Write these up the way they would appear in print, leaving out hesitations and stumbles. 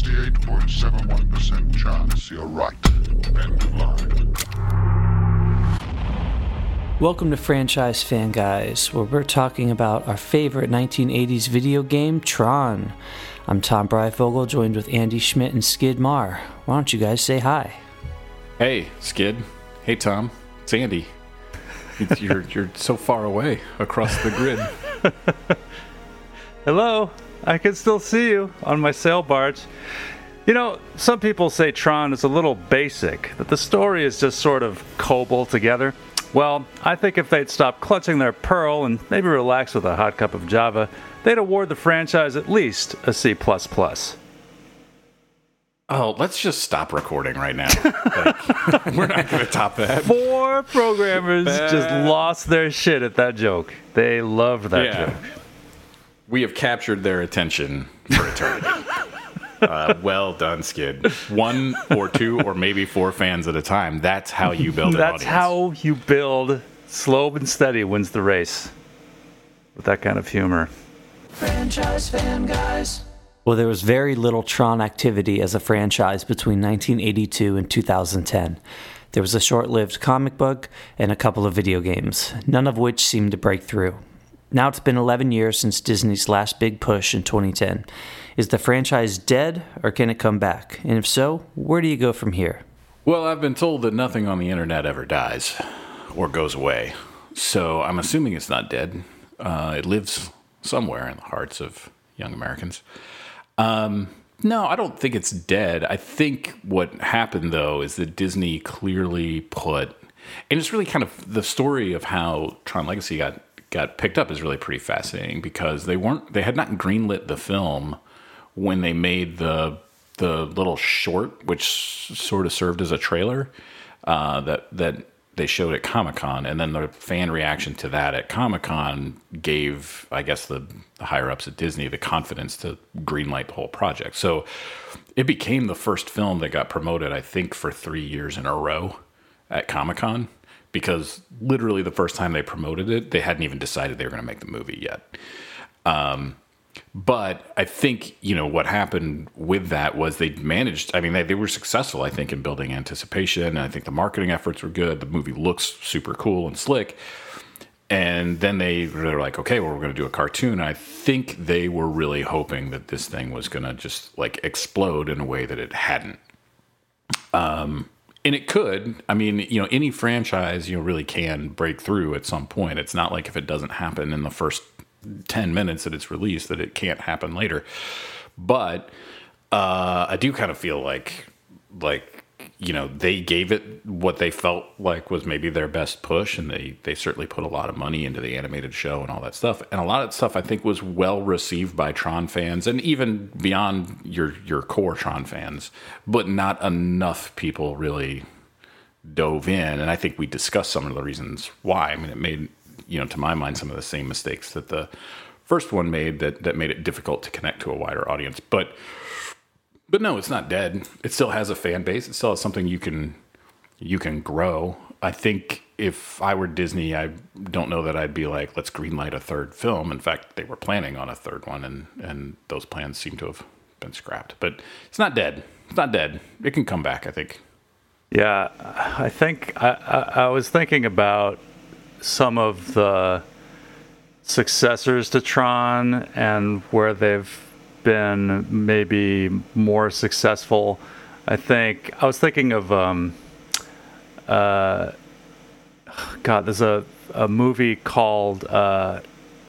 68.71% chance you're right. End of line. Welcome to Franchise Fan Guys, where we're talking about our favorite 1980s video game, Tron. I'm Tom Breyfogle, joined with Andy Schmidt and Skid Marr. Why don't you guys say hi? Hey, Skid. Hey, Tom. It's Andy. You're so far away across the grid. Hello. I can still see you on my sail barge. You know, some people say Tron is a little basic, that the story is just sort of cobbled together. Well, I think if they'd stop clutching their pearl and maybe relax with a hot cup of Java, they'd award the franchise at least a C++. Oh, let's just stop recording right now. We're not going to top that. 4 programmers just lost their shit at that joke. They loved that joke. We have captured their attention for eternity. Well done, Skid. 1 or 2 or maybe 4 fans at a time. That's how you build an audience. That's how you build. Slow and steady wins the race. With that kind of humor. Franchise Fan Guys. Well, there was very little Tron activity as a franchise between 1982 and 2010. There was a short-lived comic book and a couple of video games, none of which seemed to break through. Now it's been 11 years since Disney's last big push in 2010. Is the franchise dead, or can it come back? And if so, where do you go from here? Well, I've been told that nothing on the internet ever dies or goes away. So I'm assuming it's not dead. It lives somewhere in the hearts of young Americans. No, I don't think it's dead. I think what happened, though, is that Disney clearly put... And it's really kind of... The story of how Tron Legacy got picked up is really pretty fascinating because they had not greenlit the film when they made the little short, which sort of served as a trailer, that they showed at Comic-Con, and then the fan reaction to that at Comic-Con gave, I guess, the higher-ups at Disney the confidence to greenlight the whole project. So it became the first film that got promoted, I think, for 3 years in a row at Comic-Con, because literally the first time they promoted it, they hadn't even decided they were going to make the movie yet. But I think, what happened with that was they managed, they were successful, I think, in building anticipation. And I think the marketing efforts were good. The movie looks super cool and slick. And then they were like, okay, well, we're going to do a cartoon. And I think they were really hoping that this thing was going to just explode in a way that it hadn't. And it could. Any franchise, really can break through at some point. It's not like if it doesn't happen in the first 10 minutes that it's released that it can't happen later. But I do kind of feel like they gave it what they felt like was maybe their best push, and they certainly put a lot of money into the animated show and all that stuff. And a lot of that stuff I think was well received by Tron fans and even beyond your core Tron fans, but not enough people really dove in. And I think we discussed some of the reasons why. It made, to my mind, some of the same mistakes that the first one made that made it difficult to connect to a wider audience. But no, it's not dead. It still has a fan base. It still has something you can grow. I think if I were Disney, I don't know that I'd be like, let's greenlight a third film. In fact, they were planning on a third one, and those plans seem to have been scrapped. But it's not dead. It's not dead. It can come back, I think. Yeah, I think I was thinking about some of the successors to Tron and where they've been maybe more successful. I was thinking of there's a movie called The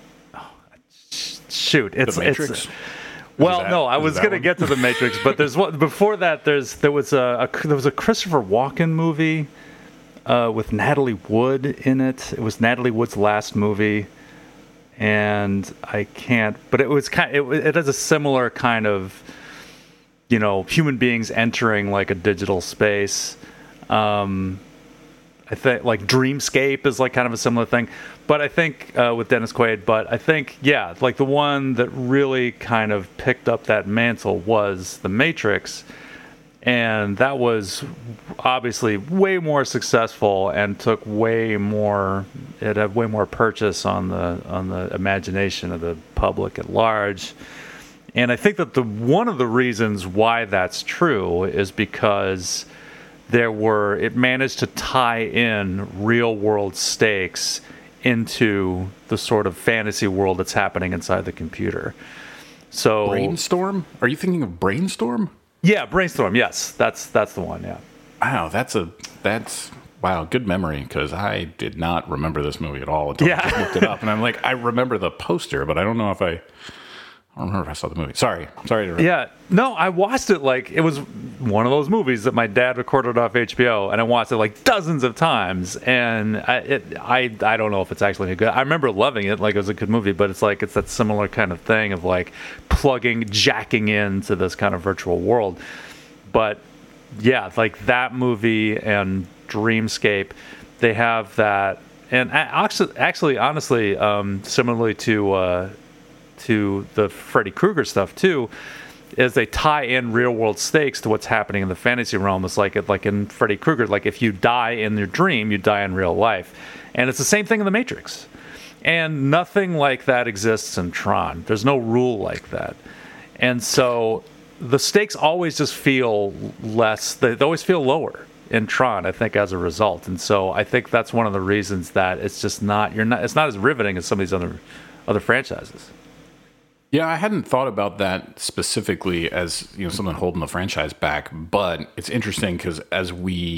Matrix. I was going to get to The Matrix, but there's one before that. There was a Christopher Walken movie with Natalie Wood in it. It was Natalie Wood's last movie. And I can't, but it was it has a similar kind of, human beings entering like a digital space. I think Dreamscape is kind of a similar thing, but I think with Dennis Quaid. But I think the one that really kind of picked up that mantle was The Matrix, and that was obviously way more successful and took way more. It had way more purchase on the imagination of the public at large, And I think that one of the reasons why that's true is because it managed to tie in real world stakes into the sort of fantasy world that's happening inside the computer. So Brainstorm? Are you thinking of Brainstorm? Yeah, Brainstorm. Yes, that's the one. Yeah. Wow, that's wow, good memory, because I did not remember this movie at all until I just looked it up, and I'm like, I remember the poster, but I don't remember if I saw the movie. Sorry to interrupt. Yeah, no, I watched it like it was one of those movies that my dad recorded off HBO, and I watched it like dozens of times. And I don't know if it's actually good. I remember loving it, like it was a good movie, but it's that similar kind of thing of like jacking into this kind of virtual world. But yeah, like that movie and Dreamscape, they have that, and actually, honestly, similarly to the Freddy Krueger stuff too, is they tie in real world stakes to what's happening in the fantasy realm. It's like in Freddy Krueger, like if you die in your dream, you die in real life, and it's the same thing in the Matrix. And nothing like that exists in Tron. There's no rule like that, and so the stakes always just feel less. They always feel lower in Tron, I think, as a result. And so I think that's one of the reasons that it's just not. It's not as riveting as some of these other franchises. Yeah, I hadn't thought about that specifically as something holding the franchise back, but it's interesting because as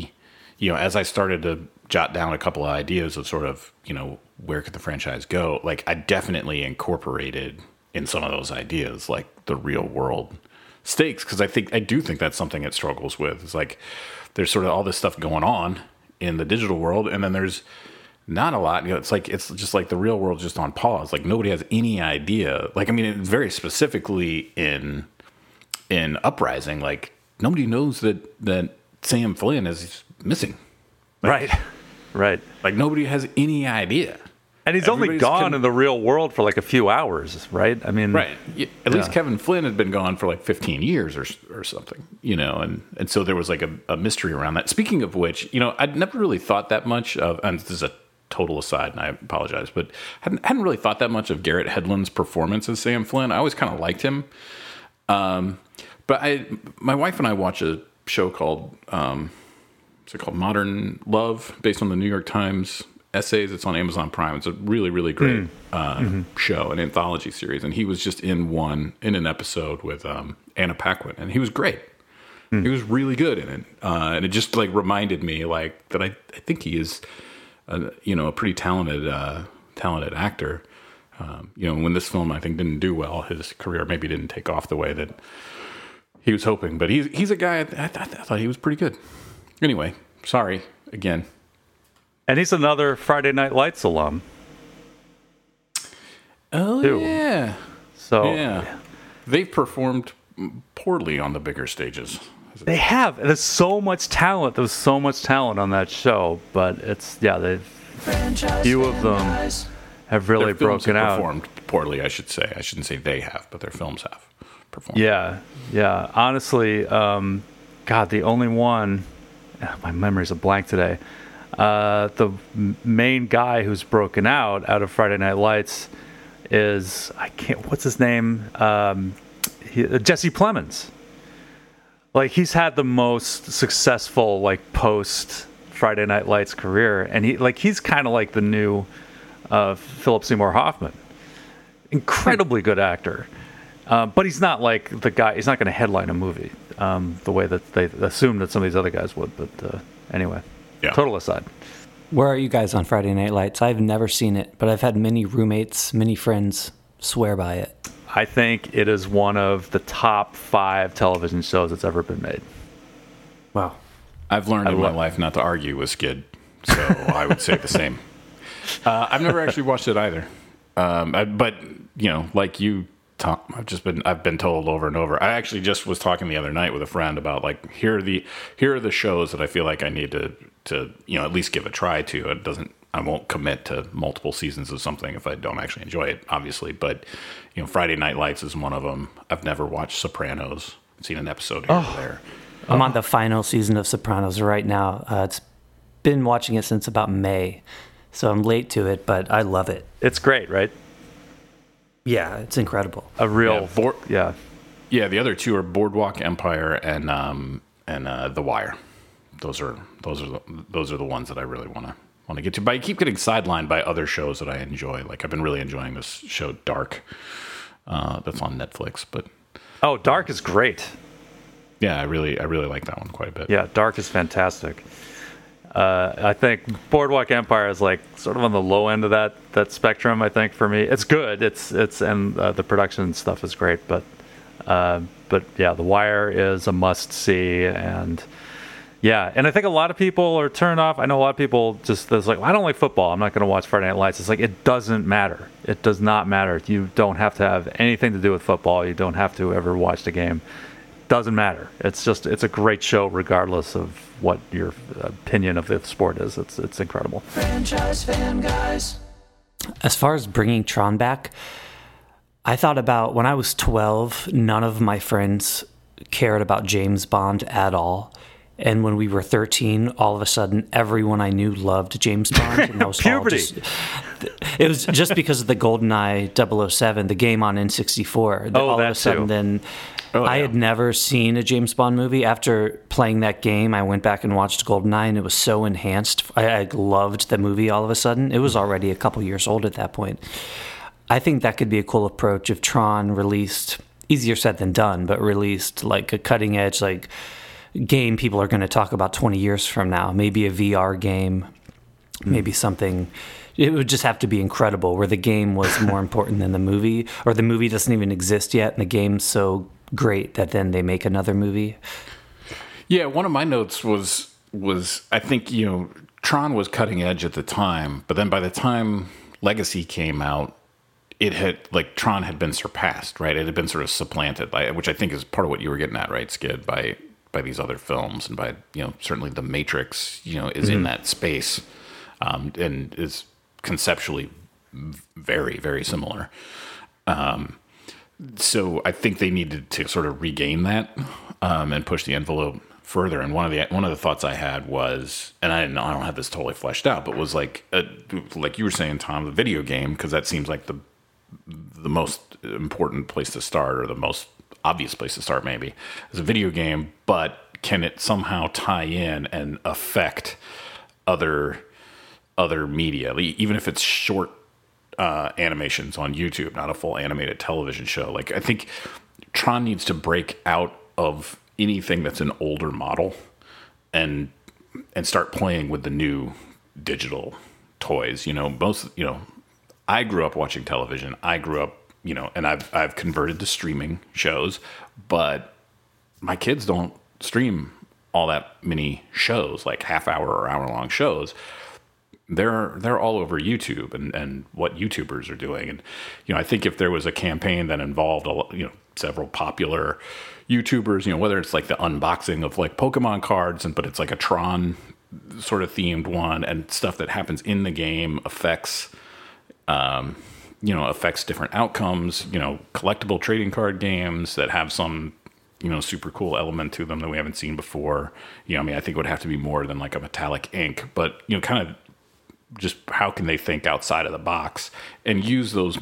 I started to jot down a couple of ideas of sort of where could the franchise go, like I definitely incorporated in some of those ideas like the real world stakes, because I do think that's something it struggles with. It's like there's sort of all this stuff going on in the digital world, and then there's not a lot. It's just like the real world just on pause. Like nobody has any idea. Like, I mean, it's very specifically in Uprising, like nobody knows that Sam Flynn is missing. Right. Like nobody has any idea. And he's only gone in the real world for like a few hours, right? I mean, right. At least Kevin Flynn had been gone for like 15 years or something, and so there was like a mystery around that. Speaking of which, I'd never really thought that much of, and this is a total aside, and I apologize, but hadn't really thought that much of Garrett Hedlund's performance as Sam Flynn. I always kind of liked him. But my wife and I watch a show called, what's it called? Modern Love, based on the New York Times essays. It's on Amazon Prime. It's a really, really great show, an anthology series. And he was just in an episode with Anna Paquin, and he was great. He was really good in it. And it just like reminded me like that I think he is a pretty talented actor. When this film I think didn't do well, his career maybe didn't take off the way that he was hoping. But he's a guy I thought he was pretty good. Anyway, sorry again. And he's another Friday Night Lights alum. Oh too. Yeah. So yeah, they've performed poorly on the bigger stages. They have. There's so much talent. There was so much talent on that show, but few of them have really broken out. Performed poorly, I should say. I shouldn't say they have, but their films have performed. Yeah. Honestly, God, the only one. My memory's a blank today. The main guy who's broken out of Friday Night Lights is what's his name? Jesse Plemons. Like he's had the most successful like post Friday Night Lights career, and he's kind of like the new Philip Seymour Hoffman. Incredibly good actor, but he's not like the guy. He's not going to headline a movie the way that they assumed that some of these other guys would. But anyway, yeah. Total aside. Where are you guys on Friday Night Lights? I've never seen it, but I've had many roommates, many friends swear by it. I think it is one of the top 5 television shows that's ever been made. Wow. I've learned in my life not to argue with Skid, so I would say the same. I've never actually watched it either. But, like you, Tom, I've been told over and over. I actually just was talking the other night with a friend about like, here are the shows that I feel like I need to at least give a try to. I won't commit to multiple seasons of something if I don't actually enjoy it, obviously. But, Friday Night Lights is one of them. I've never watched Sopranos. I've seen an episode here or there. I'm on the final season of Sopranos right now. It's been watching it since about May, so I'm late to it, but I love it. It's great, right? Yeah, it's incredible. A real, Yeah, the other two are Boardwalk Empire and The Wire. Those are the ones that I really want to get to. But I keep getting sidelined by other shows that I enjoy. Like I've been really enjoying this show Dark, that's on Netflix. But Dark is great. Yeah, I really like that one quite a bit. Yeah, Dark is fantastic. I think Boardwalk Empire is like sort of on the low end of that spectrum. I think for me, it's good. It's and the production stuff is great, but yeah, The Wire is a must see, and yeah, and I think a lot of people are turned off. I know a lot of people there's like, I don't like football, I'm not going to watch Friday Night Lights. It's like, it doesn't matter. It does not matter. You don't have to have anything to do with football. You don't have to ever watch the game. Doesn't matter. It's a great show regardless of what your opinion of the sport is. It's incredible. Franchise Fan Guys. As far as bringing Tron back, I thought about when I was 12, none of my friends cared about James Bond at all. And when we were 13, all of a sudden, everyone I knew loved James Bond. And that was puberty. It was just because of the GoldenEye 007, the game on N64. All of a sudden, then I had never seen a James Bond movie. After playing that game, I went back and watched GoldenEye, and it was so enhanced. I loved the movie all of a sudden. It was already a couple years old at that point. I think that could be a cool approach if Tron released, easier said than done, but released like a cutting edge, like game people are going to talk about 20 years from now. Maybe a VR game, maybe something. It would just have to be incredible, where the game was more important than the movie, or the movie doesn't even exist yet and the game's so great that then they make another movie. Yeah, one of my notes was I think, Tron was cutting edge at the time, but then by the time Legacy came out, it had, like, Tron had been surpassed, right? It had been sort of supplanted by, which I think is part of what you were getting at, right, Skid, by these other films, and by, certainly The Matrix, is in that space, and is conceptually very, very similar. So I think they needed to sort of regain that, and push the envelope further. And one of the thoughts I had was, and I don't have this totally fleshed out, but was like you were saying, Tom, the video game, because that seems like the most important place to start, or the most obvious place to start, maybe, is a video game. But can it somehow tie in and affect other media, even if it's short animations on YouTube, not a full animated television show? Like, I think Tron needs to break out of anything that's an older model and start playing with the new digital toys. I grew up watching television. I grew up, and I've converted to streaming shows, but my kids don't stream all that many shows, like half-hour or hour-long shows. They're all over YouTube and what YouTubers are doing. And, I think if there was a campaign that involved several popular YouTubers, whether it's like the unboxing of like Pokemon cards, but it's like a Tron sort of themed one, and stuff that happens in the game affects different outcomes, collectible trading card games that have some, super cool element to them that we haven't seen before. I think it would have to be more than like a metallic ink, but, kind of just how can they think outside of the box and use those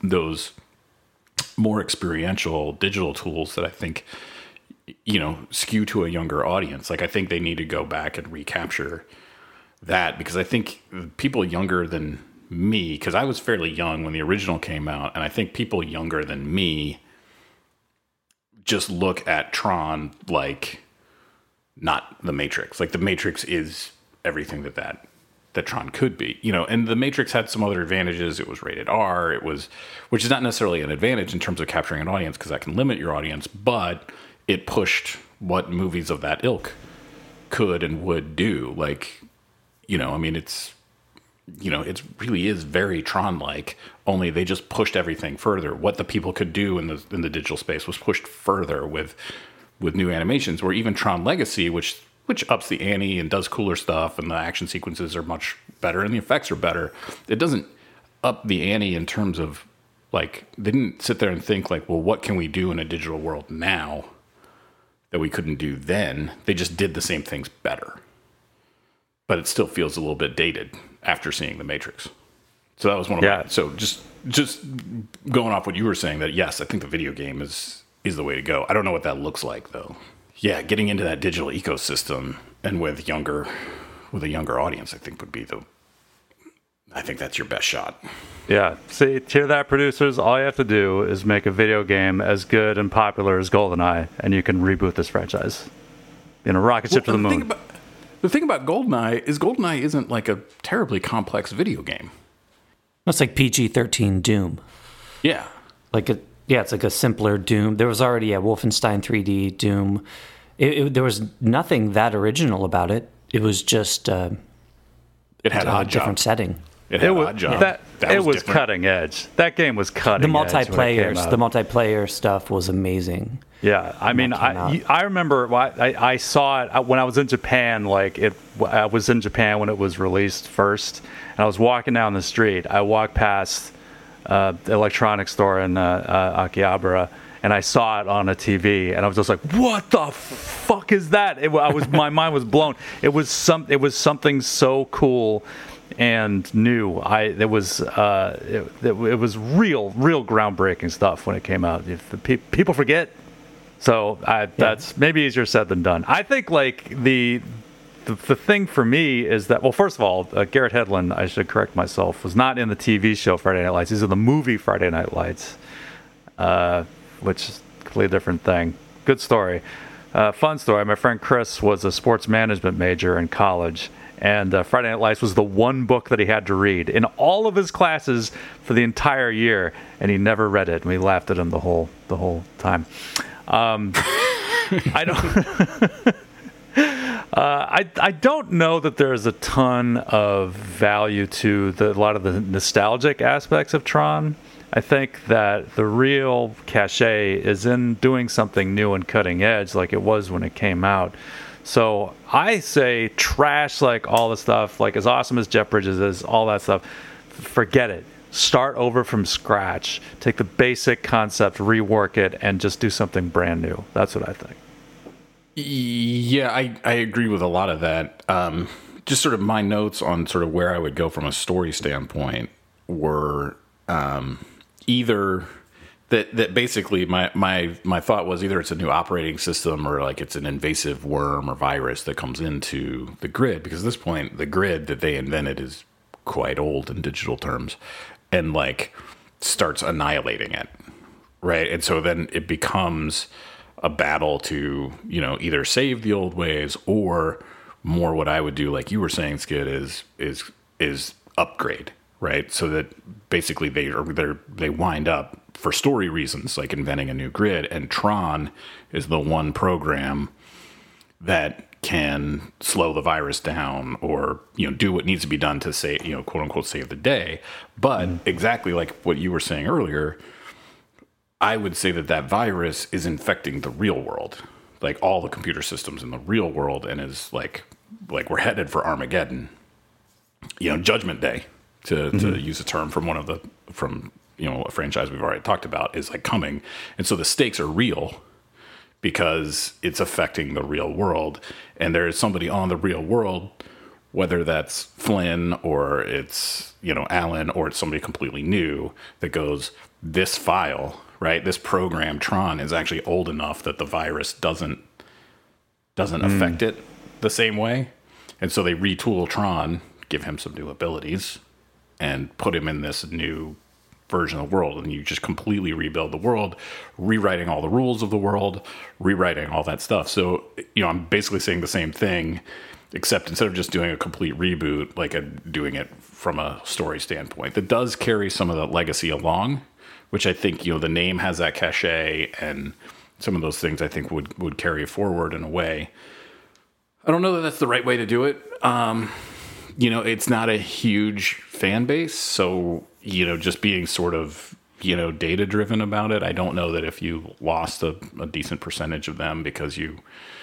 more experiential digital tools that I think, skew to a younger audience. Like, I think they need to go back and recapture that, because I think people younger than me, because I was fairly young when the original came out, and I think people younger than me just look at Tron like not The Matrix. Like, The Matrix is everything that Tron could be, and The Matrix had some other advantages. It was rated R, which is not necessarily an advantage in terms of capturing an audience, because that can limit your audience, but it pushed what movies of that ilk could and would do. Like, it's, it really is very Tron-like, only they just pushed everything further. What the people could do in the digital space was pushed further with new animations, where even Tron Legacy, which ups the ante and does cooler stuff, and the action sequences are much better and the effects are better. It doesn't up the ante in terms of, like, they didn't sit there and think like, well, what can we do in a digital world now that we couldn't do then? They just did the same things better. But it still feels a little bit dated after seeing The Matrix. So that was one of my... So just going off what you were saying, that yes, I think the video game is is the way to go. I don't know what that looks like though. Yeah, getting into that digital ecosystem and with a younger audience, I think I think that's your best shot. Yeah. See, hear that, producers? All you have to do is make a video game as good and popular as GoldenEye, and you can reboot this franchise. Rocket ship to the moon. The thing about GoldenEye isn't like a terribly complex video game. It's like PG-13 Doom. Yeah. It's like a simpler Doom. There was already a Wolfenstein 3D Doom. There was nothing that original about it. It was just it had a different setting. It had Odd Job. It was cutting edge. That game was cutting edge. The multiplayer stuff was amazing. Yeah, I mean, I remember I saw it when I was in Japan. I was in Japan when it was released first, and I was walking down the street. I walked past the electronics store in Akihabara, and I saw it on a TV, and I was just like, "What the fuck is that?" My mind was blown. It was something so cool and new. It was real groundbreaking stuff when it came out. People forget. So that's maybe easier said than done. I think the thing for me is that, well, first of all, Garrett Hedlund, I should correct myself, was not in the TV show Friday Night Lights. He's in the movie Friday Night Lights, which is a completely different thing. Good story. Fun story. My friend Chris was a sports management major in college, and Friday Night Lights was the one book that he had to read in all of his classes for the entire year, and he never read it, and we laughed at him the whole time. I don't know that there's a ton of value to a lot of the nostalgic aspects of Tron. I think that the real cachet is in doing something new and cutting edge like it was when it came out. So I say trash all the stuff, as awesome as Jeff Bridges is, all that stuff, forget it. Start over from scratch. Take the basic concept, rework it, and just do something brand new. That's what I think. Yeah, I agree with a lot of that. Just sort of my notes on sort of where I would go from a story standpoint were either that basically my thought was either it's a new operating system or it's an invasive worm or virus that comes into the grid, because at this point the grid that they invented is quite old in digital terms, and starts annihilating it, right? And so then it becomes a battle to either save the old ways or more what I would do, like you were saying, Skid, is upgrade, right? So that basically they wind up for story reasons inventing a new grid, and Tron is the one program that can slow the virus down or do what needs to be done to say quote unquote save the day. But exactly like what you were saying earlier, I would say that virus is infecting the real world, all the computer systems in the real world, and is like we're headed for Armageddon, Judgment Day, to use a term from a franchise we've already talked about, is coming. And so the stakes are real because it's affecting the real world. And there is somebody on the real world, whether that's Flynn or it's, Alan, or it's somebody completely new, that goes, this file, right? This program, Tron, is actually old enough that the virus doesn't affect it the same way. And so they retool Tron, give him some new abilities, and put him in this new version of the world, and you just completely rebuild the world, rewriting all the rules of the world, rewriting all that stuff. So, I'm basically saying the same thing, except instead of just doing a complete reboot, doing it from a story standpoint that does carry some of the legacy along, which I think, the name has that cachet, and some of those things I think would carry forward in a way. I don't know that that's the right way to do it. It's not a huge fan base, so just being sort of, data driven about it. I don't know that if you lost a decent percentage of them because you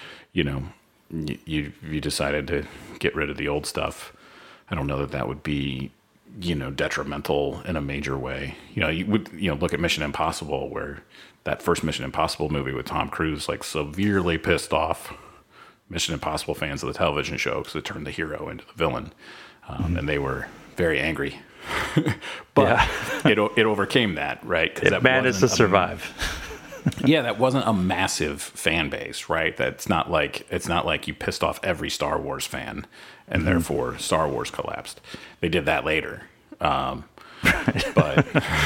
decided to get rid of the old stuff, I don't know that would be, detrimental in a major way. You would, look at Mission Impossible, where that first Mission Impossible movie with Tom Cruise, severely pissed off Mission Impossible fans of the television show because it turned the hero into the villain. And they were very angry. But it overcame that, right? It managed to survive. Yeah, that wasn't a massive fan base, right? It's not like you pissed off every Star Wars fan and therefore Star Wars collapsed. They did that later. But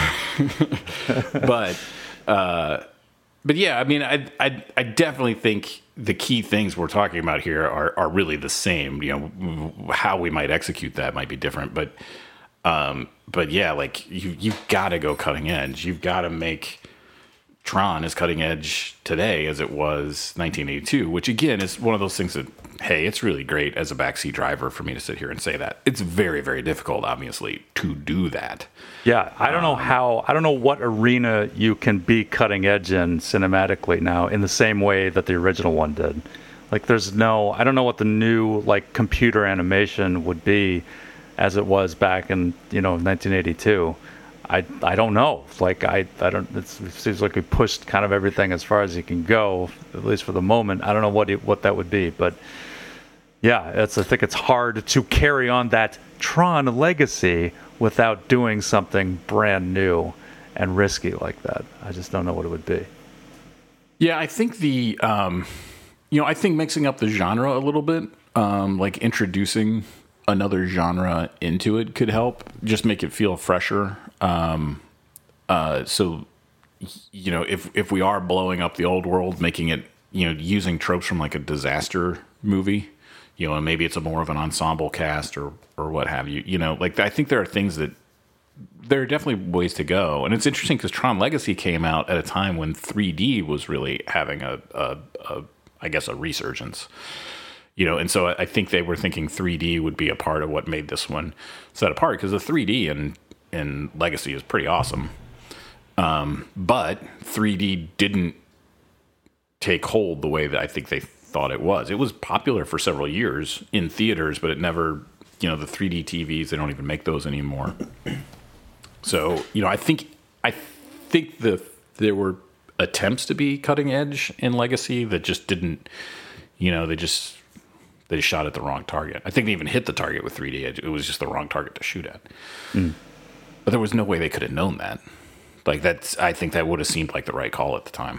yeah, I mean, I definitely think the key things we're talking about here are really the same. You know, how we might execute that might be different, but yeah, like you've got to go cutting edge. You've got to make Tron as cutting edge today as it was 1982, which again is one of those things that, hey, it's really great as a backseat driver for me to sit here and say that. It's very, very difficult, obviously, to do that. Yeah, I don't know what arena you can be cutting edge in cinematically now in the same way that the original one did. Like, I don't know what the new, like, computer animation would be as it was back in, 1982. I don't know. Like, I don't. It seems like we pushed kind of everything as far as you can go, at least for the moment. I don't know what that would be, but yeah, I think it's hard to carry on that Tron legacy without doing something brand new and risky like that. I just don't know what it would be. Yeah, I think I think mixing up the genre a little bit, like introducing another genre into it could help, just make it feel fresher. So, if we are blowing up the old world, making it, using tropes from like a disaster movie, and maybe it's more of an ensemble cast or what have you, like I think there are things that there are definitely ways to go. And it's interesting because Tron Legacy came out at a time when 3D was really having a resurgence. And so I think they were thinking 3D would be a part of what made this one set apart, because the 3D in Legacy is pretty awesome. But 3D didn't take hold the way that I think they thought it was. It was popular for several years in theaters, but it never, the 3D TVs, they don't even make those anymore. So, I think there were attempts to be cutting edge in Legacy that just didn't, they shot at the wrong target. I think they even hit the target with 3D. It was just the wrong target to shoot at. But there was no way they could have known that. Like, I think that would have seemed like the right call at the time.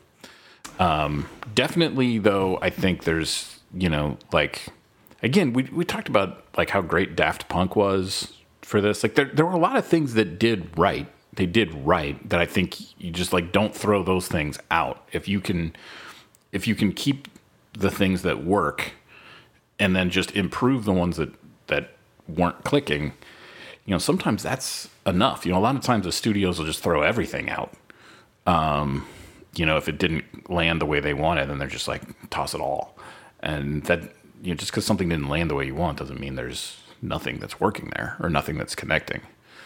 Definitely, though, I think there's, again, we talked about like how great Daft Punk was for this. Like, there were a lot of things that did right. They did right that I think you just like don't throw those things out. If you can keep the things that work and then just improve the ones that weren't clicking, sometimes that's enough. A lot of times the studios will just throw everything out. If it didn't land the way they wanted, then they're just like, toss it all. And that, just because something didn't land the way you want doesn't mean there's nothing that's working there or nothing that's connecting.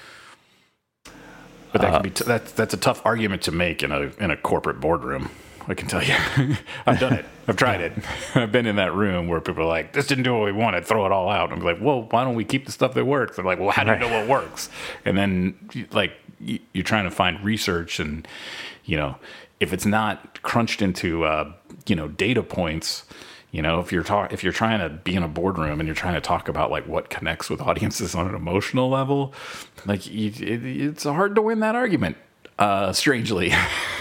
But that can be that's a tough argument to make in a corporate boardroom. I can tell you. I've done it. I've tried it. I've been in that room where people are like, this didn't do what we wanted, throw it all out. I'm like, well, why don't we keep the stuff that works? They're like, well, how do you know what works? And then you're trying to find research and, if it's not crunched into, data points, if you're trying to be in a boardroom and you're trying to talk about like what connects with audiences on an emotional level, like it's hard to win that argument, strangely.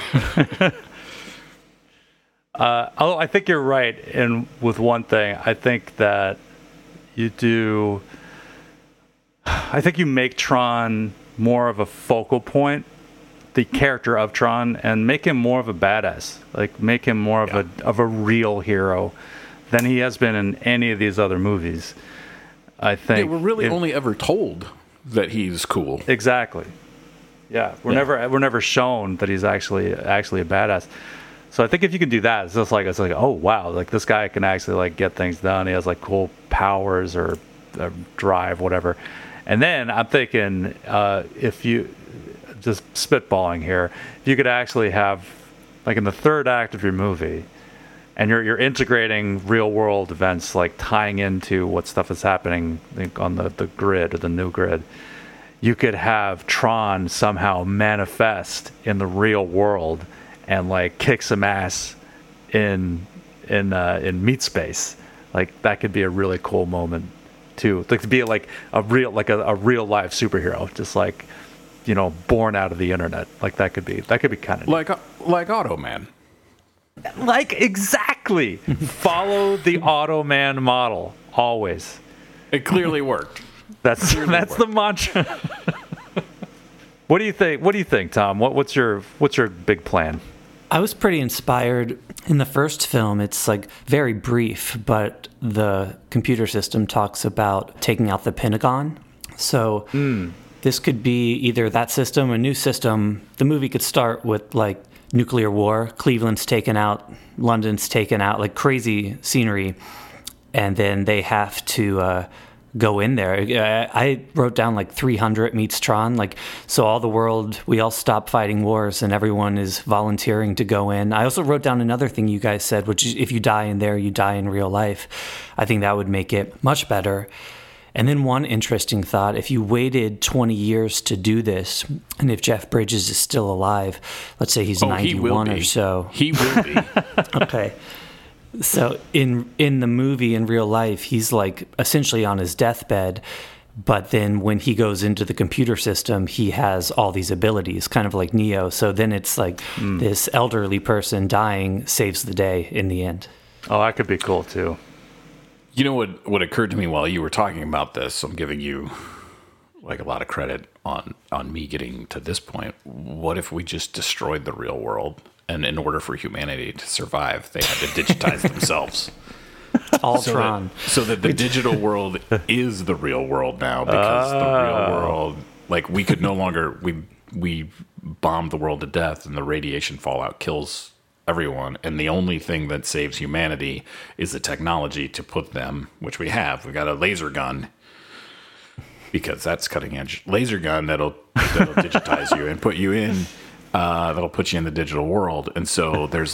Although I think you're right with one thing. I think that you make Tron more of a focal point, the character of Tron, and make him more of a badass. Like, make him more of a real hero than he has been in any of these other movies. I think we're really only ever told that he's cool. Exactly. Yeah, we're never shown that he's actually a badass. So I think if you can do that, it's like, oh wow, like this guy can actually like get things done. He has like cool powers or drive, whatever. And then I'm thinking, if you just spitballing here, if you could actually have, like in the third act of your movie, and you're integrating real world events, like tying into what stuff is happening on the grid or the new grid, you could have Tron somehow manifest in the real world and like kick some ass in meat space. Like, that could be a really cool moment too. Like, to be like a real life superhero, just like born out of the internet. Like that could be kind of like Automan. Like exactly. Follow the Automan model always. It clearly worked. That's the mantra. What do you think, Tom? What's your big plan? I was pretty inspired. In the first film, it's like very brief, but the computer system talks about taking out the Pentagon. So this could be either that system or a new system. The movie could start with like nuclear war. Cleveland's taken out, London's taken out, like crazy scenery. And then they have to go in there. I wrote down like 300 meets Tron. Like, so all the world, we all stop fighting wars and everyone is volunteering to go in. I also wrote down another thing you guys said, which is if you die in there, you die in real life. I think that would make it much better. And then one interesting thought, if you waited 20 years to do this, and if Jeff Bridges is still alive, let's say he's 91 or so. He will be. Okay. So in the movie, in real life, he's like essentially on his deathbed, but then when he goes into the computer system, he has all these abilities, kind of like Neo. So then it's like this elderly person dying saves the day in the end. Oh, that could be cool too. You know what occurred to me while you were talking about this? I'm giving you like a lot of credit on me getting to this point. What if we just destroyed the real world? And in order for humanity to survive, they had to digitize themselves. Ultron. So that the digital world is the real world now, because the real world, like we could no longer, we bombed the world to death and the radiation fallout kills everyone. And the only thing that saves humanity is the technology to put them, which we have. We got a laser gun, because that's cutting edge laser gun that'll digitize you and put you in. That'll put you in the digital world. And so there's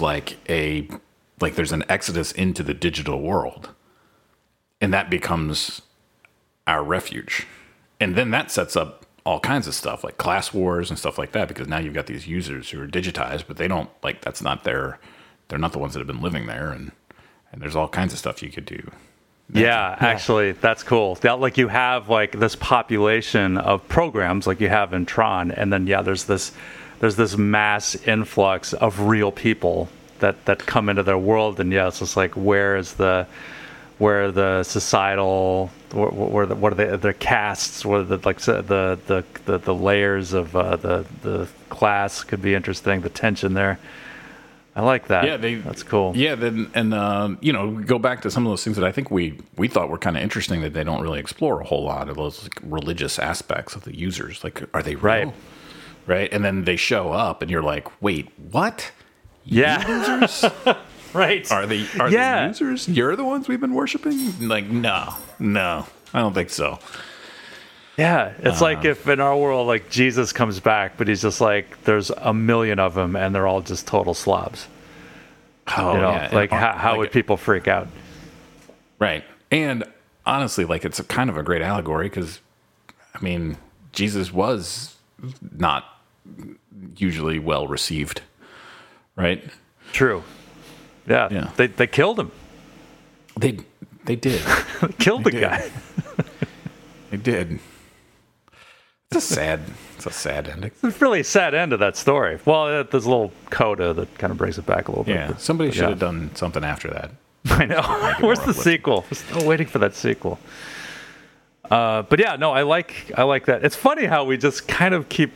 there's an exodus into the digital world, and that becomes our refuge. And then that sets up all kinds of stuff like class wars and stuff like that, because now you've got these users who are digitized, but they don't that's not they're not the ones that have been living there. And there's all kinds of stuff you could do. Yeah, actually, that's cool. Like you have like this population of programs like you have in Tron, and then there's this mass influx of real people that come into their world, and it's just like where are the societal, what are the castes, what are the layers of the class could be interesting, the tension there. I like that. Yeah, that's cool. Yeah, go back to some of those things that I think we thought were kind of interesting that they don't really explore a whole lot of those like religious aspects of the users. Like, are they real? Right? And then they show up and you're like, wait, what? Yeah. Users? Right. Are they users? You're the ones we've been worshiping? Like, no, I don't think so. Yeah, it's like if in our world, like Jesus comes back, but he's just like, there's a million of them and they're all just total slobs. How would people freak out? Right. And honestly, like it's a kind of a great allegory because, I mean, Jesus was not usually well received, right? True. Yeah. They killed him. They did. Killed the guy. They did. It's a sad ending. It's a really sad end to that story. Well, there's a little coda that kind of brings it back a little bit. Yeah, somebody should have done something after that. I know. Where's the sequel? We're still waiting for that sequel. But yeah, no, I like that. It's funny how we just kind of keep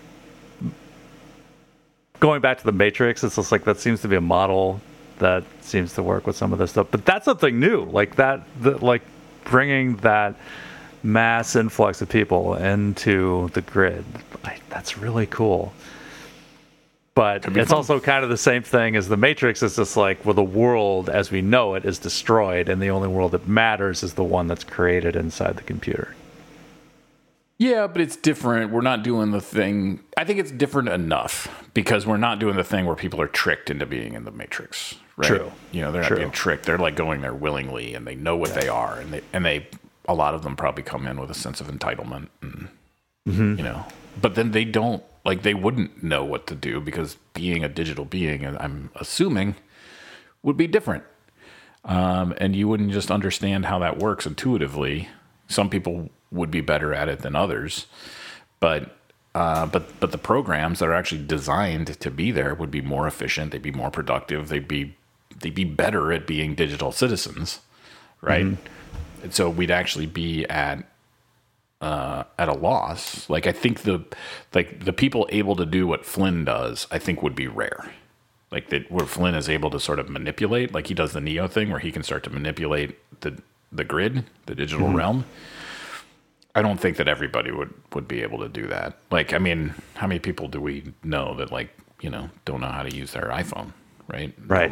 going back to the Matrix. It's just like that seems to be a model that seems to work with some of this stuff. But that's something new, like that like bringing that mass influx of people into the grid. That's really cool. But it's also kind of the same thing as the Matrix. It's just like, well, the world as we know it is destroyed, and the only world that matters is the one that's created inside the computer. Yeah, but it's different. We're not doing the thing. I think it's different enough because we're not doing the thing where people are tricked into being in the Matrix. Right? True. They're not being tricked. They're like going there willingly, and they know what they are, and they a lot of them probably come in with a sense of entitlement, and but then they don't. Like, they wouldn't know what to do because being a digital being, I'm assuming, would be different. And you wouldn't just understand how that works intuitively. Some people would be better at it than others. But But the programs that are actually designed to be there would be more efficient. They'd be more productive. They'd be better at being digital citizens, right? Mm-hmm. And so we'd actually be at a loss. Like, I think the people able to do what Flynn does, I think would be rare. Like, that where Flynn is able to sort of manipulate, like he does the Neo thing, where he can start to manipulate the grid, the digital mm-hmm. realm. I don't think that everybody would be able to do that. Like, I mean, how many people do we know that, like, you know, don't know how to use their iPhone, right? Right.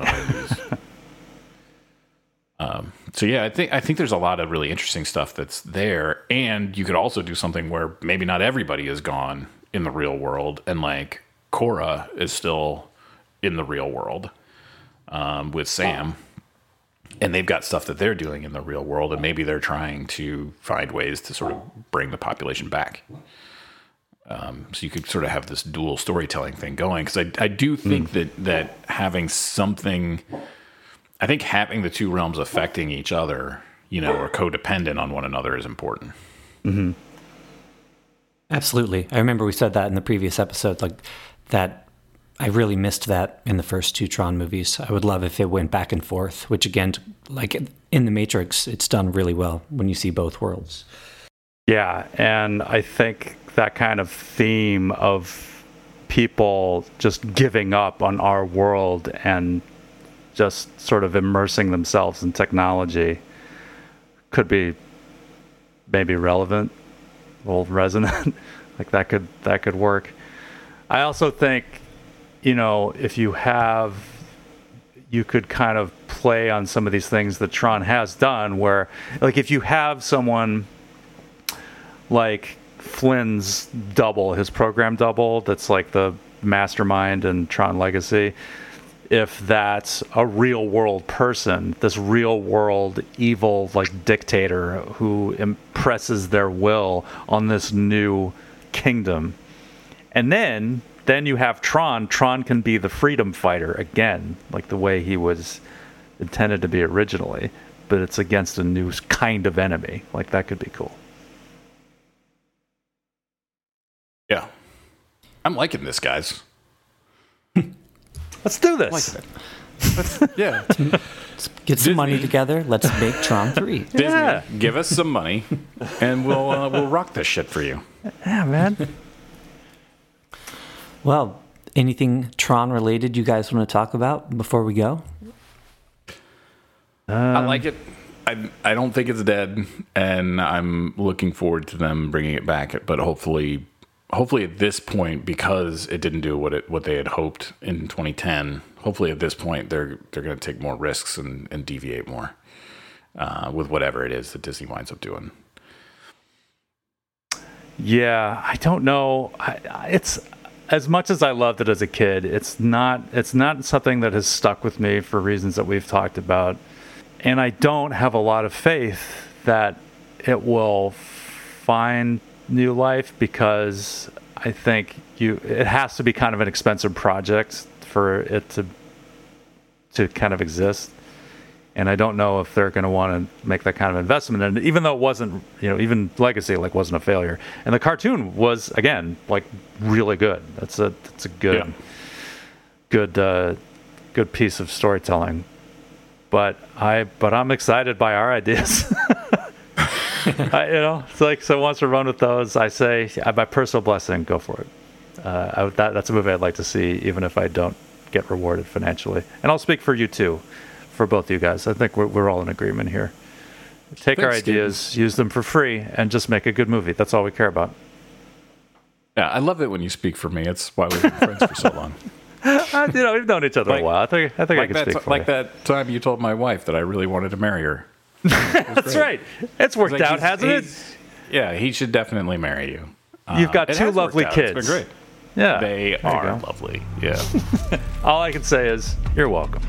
So yeah, I think there's a lot of really interesting stuff that's there, and you could also do something where maybe not everybody is gone in the real world, and like Cora is still in the real world with Sam. And they've got stuff that they're doing in the real world, and maybe they're trying to find ways to sort of bring the population back. So you could sort of have this dual storytelling thing going. Because I do think that having something, I think having the two realms affecting each other, you know, or codependent on one another is important. Mm-hmm. Absolutely. I remember we said that in the previous episode, like that. I really missed that in the first two Tron movies. I would love if it went back and forth, which again, like in The Matrix, it's done really well when you see both worlds. Yeah, and I think that kind of theme of people just giving up on our world and just sort of immersing themselves in technology could be maybe relevant, well, resonant. Like that could work. I also think, you know, if you could kind of play on some of these things that Tron has done, where, like, if you have someone like Flynn's double, his program double, that's like the mastermind in Tron Legacy, if that's a real world person, this real world evil, like, dictator who impresses their will on this new kingdom, and then you have Tron. Tron can be the freedom fighter again, like the way he was intended to be originally, but it's against a new kind of enemy. Like, that could be cool. Yeah. I'm liking this, guys. Let's do this. Yeah. Let's get some money together. Let's make Tron 3. Disney, yeah. Give us some money, and we'll rock this shit for you. Yeah, man. Well, anything Tron related you guys want to talk about before we go? I like it. I don't think it's dead, and I'm looking forward to them bringing it back. But hopefully at this point, because it didn't do what they had hoped in 2010, hopefully at this point they're going to take more risks and deviate more with whatever it is that Disney winds up doing. Yeah, I don't know. It's, as much as I loved it as a kid, it's not something that has stuck with me for reasons that we've talked about. And I don't have a lot of faith that it will find new life, because I think it has to be kind of an expensive project for it to kind of exist. And I don't know if they're going to want to make that kind of investment. And even though it wasn't, you know, even Legacy wasn't a failure, and the cartoon was, again, like, really good. It's a good piece of storytelling. But I'm excited by our ideas. It's like, so once we're run with those, I say, my personal blessing, go for it. That's a movie I'd like to see, even if I don't get rewarded financially. And I'll speak for you too. For both of you guys, I think we're all in agreement here. Take our ideas, use them for free, and just make a good movie. That's all we care about. Yeah, I love it when you speak for me. It's why we've been friends for so long. We've known each other a while. I think I can speak for you. Like that time you told my wife that I really wanted to marry her. That's right. It's worked out, hasn't it? Yeah, he should definitely marry you. You've got two lovely kids. It's been great. Yeah, they are lovely. Yeah. All I can say is, you're welcome.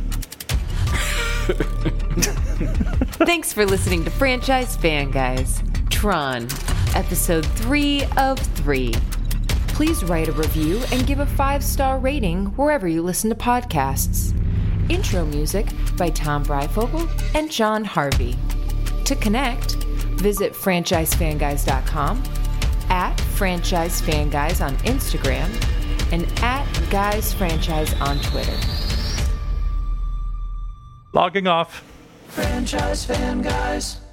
Thanks for listening to Franchise Fan Guys. Tron, episode 3 of 3. Please write a review and give a 5-star rating wherever you listen to podcasts. Intro music by Tom Breyfogle and John Harvey. To connect, visit franchisefanguys.com, at Franchise Fan Guys on Instagram and at Guys Franchise on Twitter. Logging off. Franchise Fan Guys.